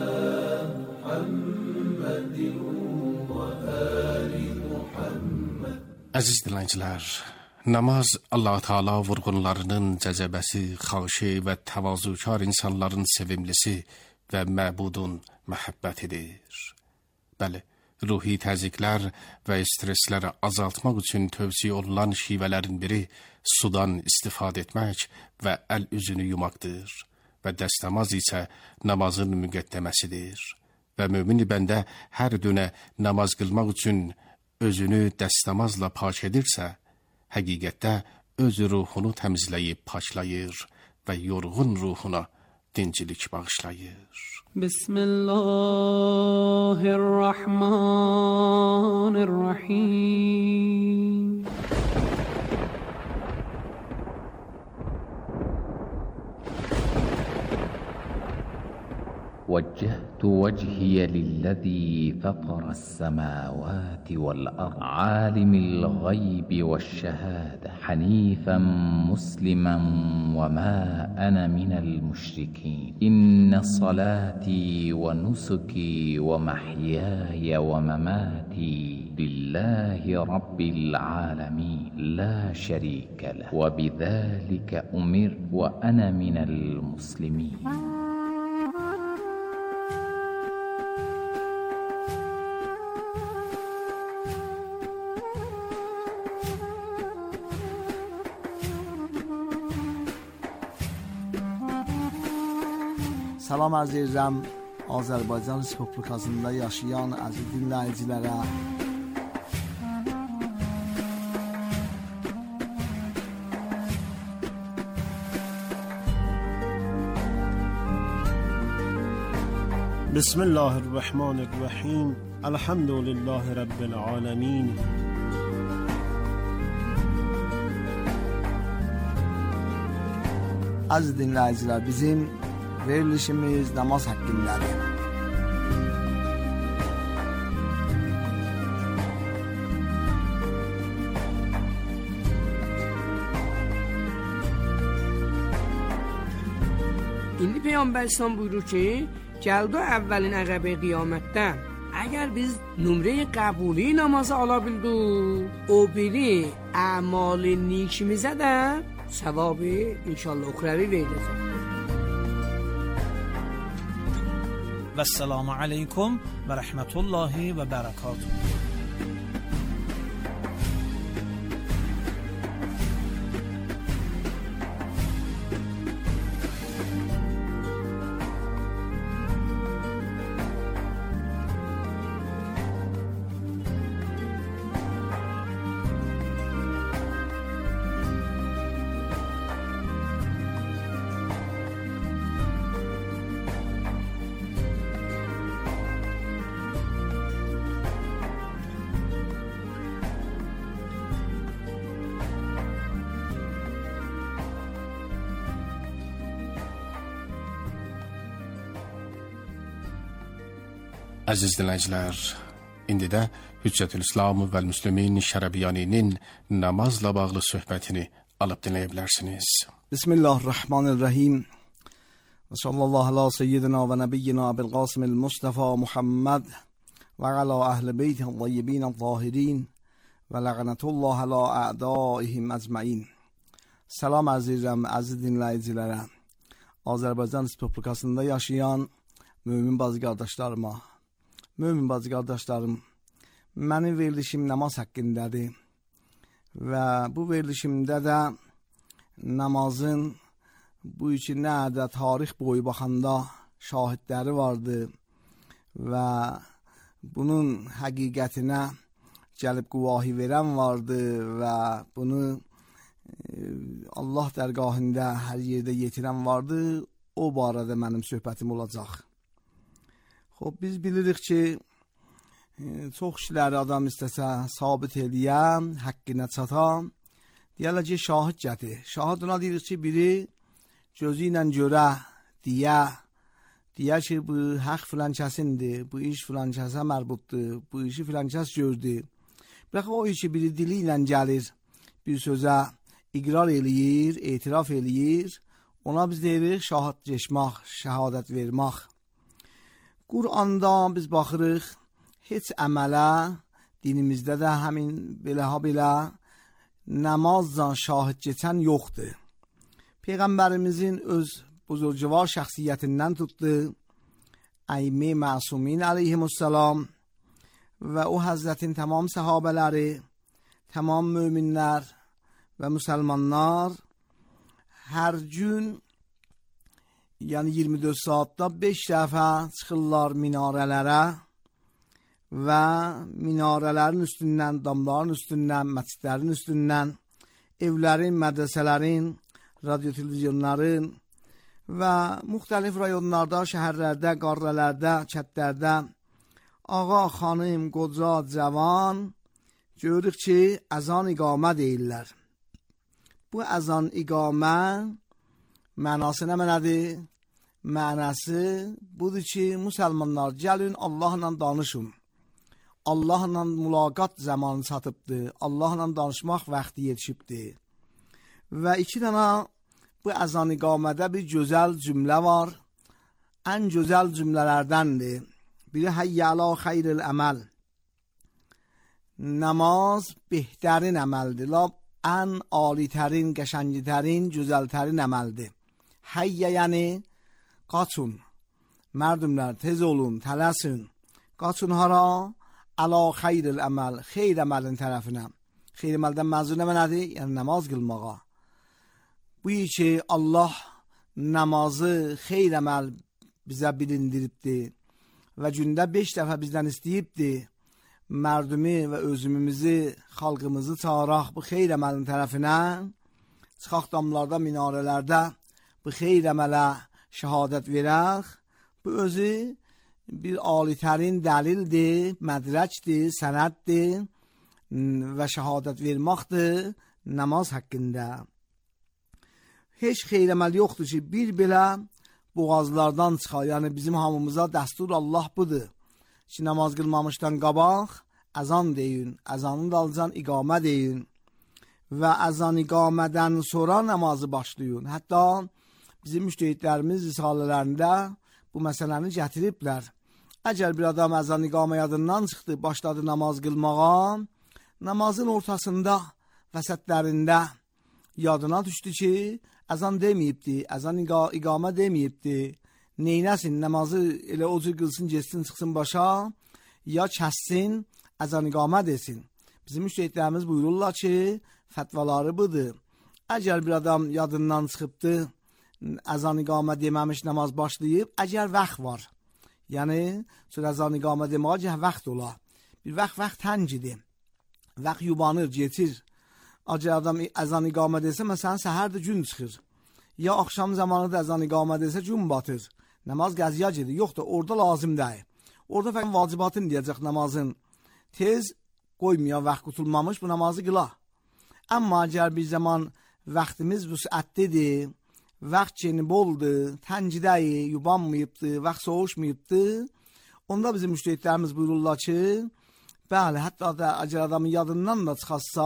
Muhammedin və ali Muhammed. Əziz dinləyicilər, namaz Allah Teala vurğunlarının cəzəbəsi, xaşi və təvazukar insanların sevimlisi və məbudun məhəbbətidir. Bəli, ruhi təzyiqlər və stresləri azaltmaq üçün tövsiyə olunan şivələrin biri sudan istifadə etmək və əl üzünü yumaqdır və dəstəmaz isə namazın müqəddəməsidir. Və mömin bəndə hər dönə namaz qılmaq üçün özünü dəstəmazla pak edirsə, həqiqətdə öz ruhunu təmizləyib paklayır və yorğun ruhuna dincilik bağışlayır. Bismillahirrahmanirrahim. وجهت وجهي للذي فطر السماوات والأرض عالم الغيب والشهادة حنيفا مسلما وما أنا من المشركين إن صلاتي ونسكي ومحياي ومماتي لله رب العالمين لا شريك له وبذلك أمرت وأنا من المسلمين. Salam arz edirəm Azərbaycan Respublikasında yaşayan əziz dinləyicilərə. Bismillahirrahmanirrahim. Elhamdülillahi Rabbil alemin. Əziz dinləyicilər, bizim verilişimiz namaz haqqındadır. İndi Peyğəmbər İslam buyurur ki, gəldi əvvəlin əqəbə qiyamətdə əgər biz nömrə qəbuli namazı ala bildik, o biri əmal nikimizə də savabı inşallah uxravi veriləcək. Və səlamu aleykum və rəhmətullahi və bərəkatuhu. Əziz dinləyicilər, indi də Hüccətül İslam və Müslümin Şərəbiyaninin namazla bağlı söhbətini alıb dinləyə bilərsiniz. Bismillahirrahmanirrahim. Və sallallahu ala seyyidina və nəbiyyina bil-Qasimil Mustafa Muhammed və ala əhl-i beytihil tayyibin el-zahirin və ləğnətullah ala a'daihim əcmain. Salam əzizəm, əziz dinləyicilərə. Azərbaycan Respublikasında yaşayan mümin bazı qardaşlarıma, mümin bazı qardaşlarım, mənim verilişim namaz haqqındadır və bu verilişimdə də namazın bu üçün nə də tarix boyu baxanda şahidləri vardı və bunun həqiqətinə gəlib qüvahi verən vardı və bunu Allah dərgahında hər yerdə yetirən vardı. O barədə mənim söhbətim olacaq. Xoş, biz bilirik ki, çox işləri adam istəsə sabit eləyə, həqqinə çata, deyərlər ki, şahid gətir. Şahid ona deyirik ki, biri gözü ilə görə, deyə, deyə ki, bu haqq filan kəsindir, bu iş filan kəsə mərbuddur, bu işi filan kəs gördü. Bırax o işi biri dili ilə gəlir, bir sözə iqrar eləyir, etiraf eləyir, ona biz deyirik şahidləşmək, şəhadət vermək. Qur'anda biz baxırıq, heç əmələ, dinimizdə də həmin belə ha belə namazla şahid keçən yoxdur. Peyğəmbərimizin öz buzurcuvar şəxsiyyətindən tutdu, Əymə Məsumin əleyhimussalam və o həzrətin tamam səhabələri, tamam möminlər və müsəlmanlar hər gün, yəni iyirmi dörd saatda beş dəfə çıxırlar minarələrə və minarələrin üstündən, damların üstündən, məscidlərin üstündən, evlərin, mədrəsələrin, radio televizyonların və müxtəlif rayonlarda, şəhərlərdə, qarrələrdə, kətlərdə ağa, xanım, qoca, cavan görürük ki, əzan iqamə deyirlər. Bu əzan iqamə mənası nə mənədir? Mənəsi budur ki, müsəlmanlar gəlin Allahla danışın. Allahla mülaqat zamanı çatıbdır. Allahla danışmaq vaxtı yetişibdir. Və iki dənə bu əzan iqamədə bir gözəl cümlə var. Ən gözəl cümlələrdəndir. Biri həyyə alə xeyril əməl. Namaz behtərin əməldir. Lab ən alitərin, qəşəngitərin, gözəltərin əməldir. Həyyə yəni qaçın. Mərdumlər tez olun, tələsin. Qaçın hara? Əla xeyril əməl. Xeyr əməlin tərəfinə. Xeyr əməldən mənzur nə nədir? Yəni namaz qılmağa. Bu ki Allah namazı xeyr əməl bizə bilindiribdir və gündə beş dəfə bizdən istəyibdir. Mərdumi və özümümüzü, xalqımızı çağıraq bu xeyr əməlin tərəfinə, çıxaq damlarda, minarələrdə bu xeyr əmələ şəhadət verək. Bu özü bir alitərin dəlildir, mədrəkdir, sənəddir və şəhadət verməkdir namaz haqqında. Heç xeyr əməl yoxdur ki, bir belə boğazlardan çıxar. Yəni bizim hamımıza dəstur Allah budur ki, namaz qılmamışdan qabaq əzan deyin, əzanın dalcan iqamə deyin və əzan iqamədən sonra namazı başlayın. Hətta bizim müştəhidlərimiz risalələrində bu məsələni gətiriblər. Əgər bir adam əzan iqamə yadından çıxdı, başladı namaz qılmağa, namazın ortasında, vəsətlərində yadına düşdü ki, əzan deməyibdi, əzan iqamə deməyibdi. Neynəsin, namazı elə o cür qılsın, geçsin, çıxsın başa, ya kəssin, əzan iqamə desin. Bizim müştəhidlərimiz buyururlar ki, fətvaları budur. Əgər bir adam yadından çıxıbdı, əzan iqamə deməmiş namaz başlayıb, əgər vaxt var, yəni, sonra əzan iqamə deməyə vaxt ola. Bir vaxt vaxt təngidir. Vaxt yubanır, geçir. Əgər adam əzan iqamə desə, məsələn, səhər də gün çıxır. Ya axşam zamanı da əzan iqamə desə, gün batır. Namaz qəziya gedir. Yox da, orada lazım deyil. Orada fəqət vacibatın deyəcək namazın. Tez qoymaya vaxt qutulmamış, bu namazı qıla. Amma əgər bir zaman vaxtimiz vüsətlidir, vaxt yeni boldur, təngidəyi, yubanmayıbdır, vaxt soğuşmayıbdır, onda bizim müştəhidlərimiz buyururlar ki, bəli, hətta da əgər adamın yadından da çıxarsa,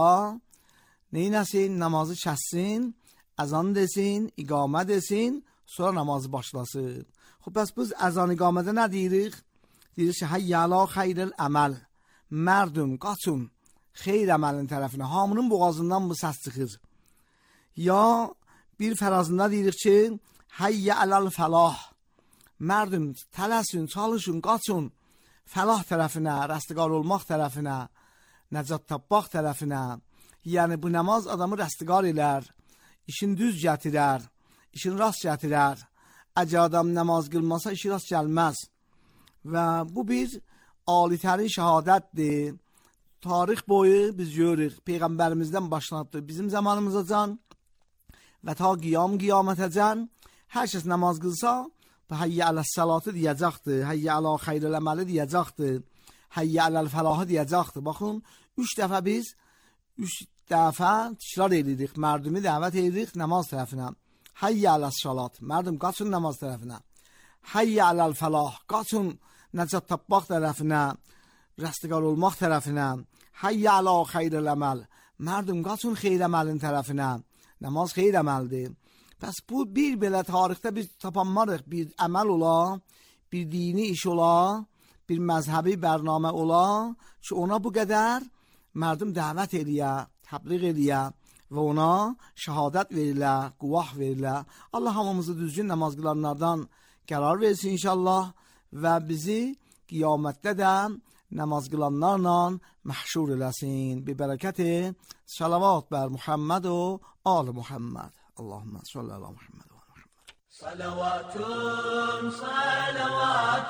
neynəsin, namazı kəssin, əzan desin, iqamə desin, sonra namazı başlasın. Xub, bəs biz əzan iqamədə nə deyirik? Deyirik ki, həyyə alə xeyril əməl. Mərdum, qaçın, xeyr əməlin tərəfinə. Hamının boğazından bu səs çıxır. Ya bir fərazında deyirik ki, həyyə aləl fəlah. Mərdum, tələsin, çalışın, qaçın, fəlah tərəfinə, rəstiqar olmaq tərəfinə, nəcat tapmaq tərəfinə. Yəni, bu namaz adamı rəstiqar elər, işin düz gətirər, işin rast gətirər. Əgər adam namaz qılmasa, işi rast gəlməz. Və bu bir alitərin şəhadətdir. Tarix boyu biz görürük, Peyğəmbərimizdən başlanıbdır. Bizim zamanımızacan və ta qiyam qiyamətəcən hər kəs namaz qılsa, həyyə aləs-səlatı deyəcəkdir, həyyə alə xeyril əməli deyəcəkdir, həyyə aləl-fəlahı deyəcəkdir. Baxın, üç dəfə biz, üç dəfə təkrar edirik, mərdumi dəvət edirik namaz tərəfinə. Həyyə aləs-səlat, mərdum qaçın namaz tərəfinə. Həyyə aləl-fəlah, qaçın nəcat tapmaq tərəfinə, rəstiqar olmaq tərəfinə. Həyyə alə xeyril əməl, mərdum qaçın xeyr əməlin tərəfinə. Namaz xeyr əməldir. Bəs bu bir belə tarixdə biz tapanmarıq, bir əməl ola, bir dini iş ola, bir məzhəbi bərnamə ola ki, ona bu qədər mərdum dəvət eləyə, təbliğ eləyə və ona şəhadət verilə, quvah verilə. Allah hamımızı düzgün namaz qılanlardan qərar versin inşallah və bizi qiyamətdə də namaz qılanlarla məhşur eləsin. Bir bərəkəti salavat bər Muhammed o al Muhammed. Allahümme salli ala Muhammed. صلوات صلوات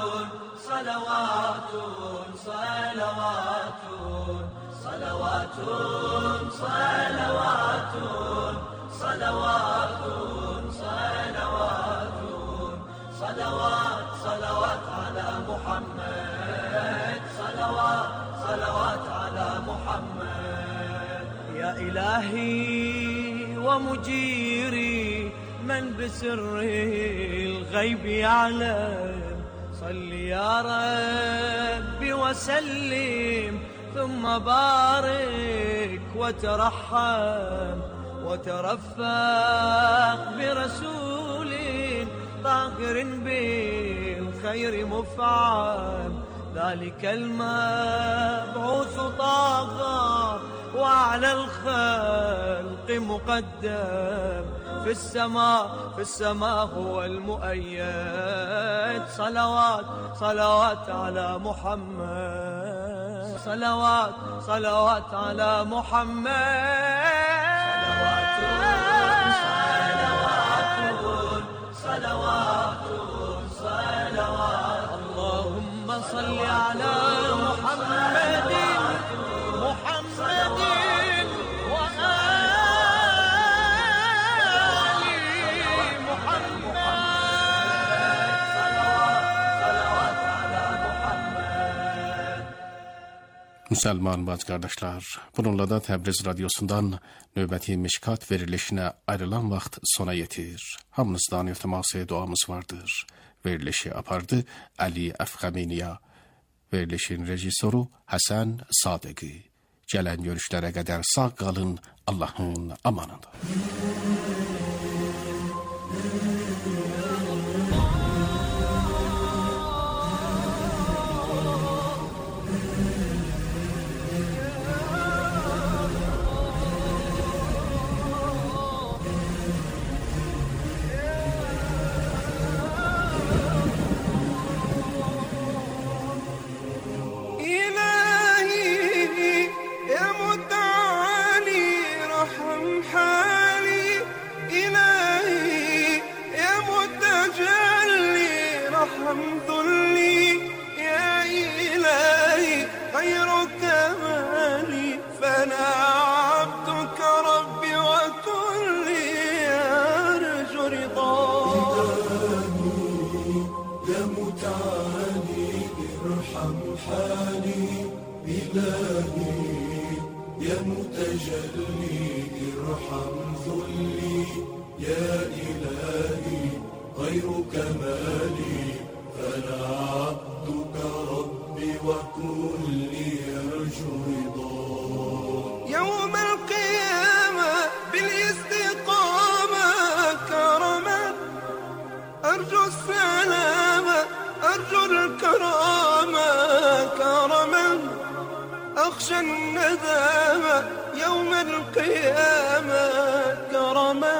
صلوات صلوات صلوات صلوات صلوات صلوات صلوات صلوات على محمد صلوات صلوات على محمد يا إلهي ومجيري من بسر الغيب يعلم صل يا ربي وسلم ثم بارك وترحم وترفق برسول طاهر بالخير مفعم ذلك المبعوث طاغى وعلى الخلق مقدم في السماء في السماء هو المؤيد صلوات صلوات على محمد صلوات صلوات على محمد صلوات صلوات اللهم صل على محمد محمد Müsəlman bacı qardaşlar, bununla da Təbriz radiosundan növbəti Mişkat verilişinə ayrılan vaxt sona yetir. Hamınızdan iltiması duamız vardır. Verilişi apardı Ali Əfxəminiya. Verilişin rejissoru Həsən Sadəqi. Gələn görüşlərə qədər sağ qalın, Allahın amanında. ارحم حالي إلهي يا متجلي ارحم ذلي يا إلهي غيرك مالي فأنا عبدك ربي وكل يرجو رضاك يوم القيامة بالاستقامة كرما أرجو السلامة أرجو الكرامة كرما أخشى الندامة يوم القيامة كرما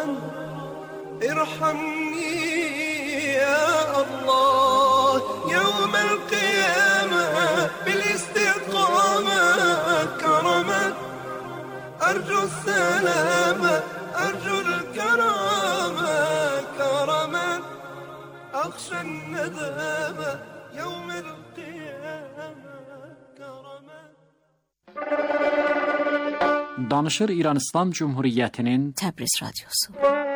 ارحمني يا الله يوم القيامة بالاستقامة كرما أرجو السلامة أرجو الكرامة كرما أخشى الندامة يوم القيامة كرما. Danışır İran İslam Cumhuriyeti'nin Təbriz Radyosu.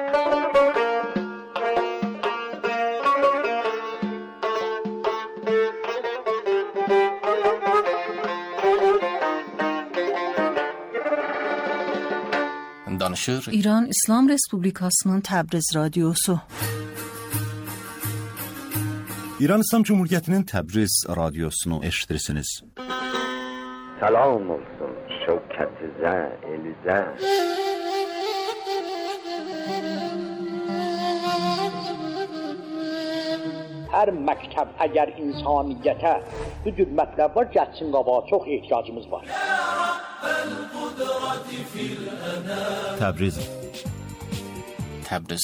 Danışır İran İslam Respublikasının Təbriz Radyosu. İran İslam Cumhuriyeti'nin Təbriz Radyosunu eşitirsiniz. Salam olsun şevketize, elize. Her məktəb əgər insaniyyətə bu cür mətləblər gəlsin qabağa, çox ehtiyacımız var. Təbriz Təbriz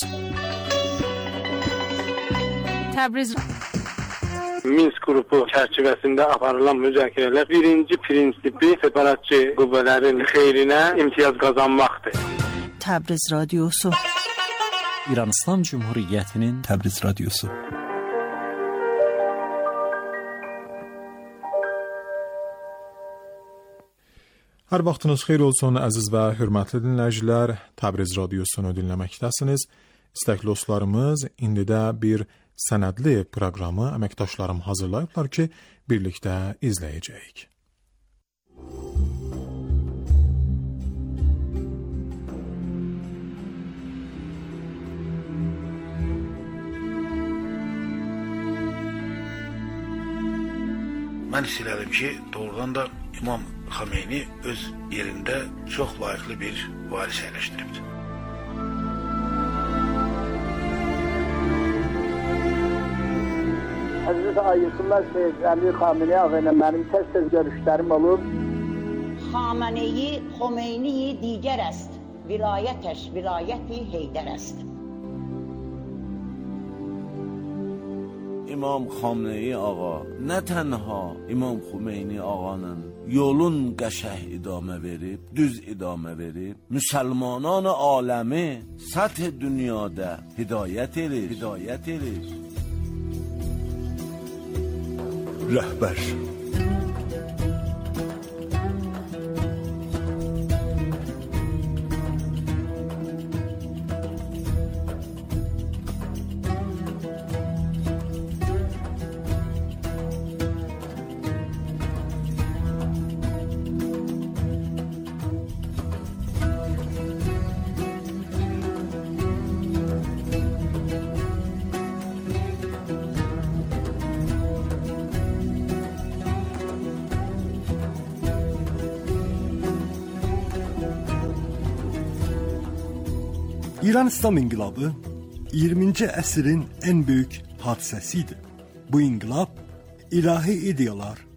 Təbriz Minsk qrupu çərçivəsində aparılan müzakirələr birinci prinsipi separatçı qüvvələrin xeyrinə imtiyaz qazanmaqdır. Təbriz Radyosu. İran İslam Cumhuriyeti'nin Təbriz Radyosu. Hər vaxtınız xeyir olsun, əziz və hörmətli dinləyicilər. Təbriz Radiosunu dinləməkdəsiniz. İstəkli dostlarımız, indi də bir sənədli proqramı əməkdaşlarım hazırlayıblar ki, birlikdə izləyəcəyik. Mən istəyirəm ki, doğrudan da İmam Xameyni öz yerində çox layiqli bir varis əyləşdiribdir. Həzrət Ayətullah Seyyid Əli Xameneyi ağa ilə mənim tez-tez görüşlərim olub. Xameneyi, Xomeyni digər است. Vilayətəş, vilayəti Heydər است. İmam Xameneyi ağa nə tənha İmam Xomeyni ağanın yolun qəşəh idamə verib, düz idamə verib, müsəlmanan aləmi səth dünyada hidayət edir, hidayət edir. Rəhbər İran İslam İnqilabı iyirminci əsrin ən böyük hadisəsidir. Bu inqilab ilahi ideyalar